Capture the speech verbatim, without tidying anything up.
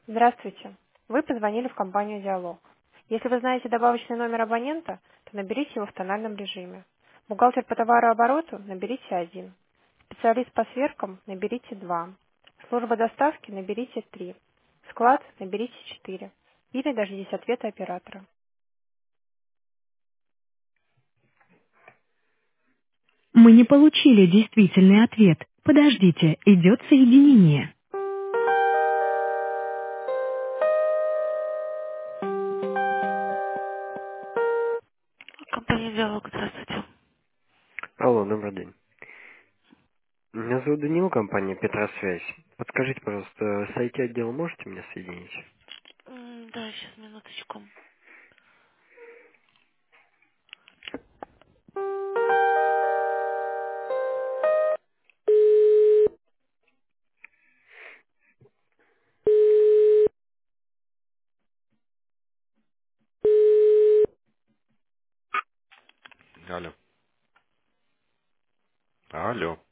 Здравствуйте. Вы позвонили в компанию «Диалог». Если вы знаете добавочный номер абонента, то наберите его в тональном режиме. Бухгалтер по товарообороту — наберите один. Специалист по сверкам — наберите два. Служба доставки — наберите три. Склад — наберите четыре. Или дождитесь ответа оператора. Мы не получили действительный ответ. Подождите, идет соединение. Компания «Диалог», здравствуйте. Алло, добрый день. Меня зовут Данил, компания Петросвязь. Подскажите, пожалуйста, с ай ти-отдела можете меня соединить? М, Да, сейчас, минуточку. Алло. Алло.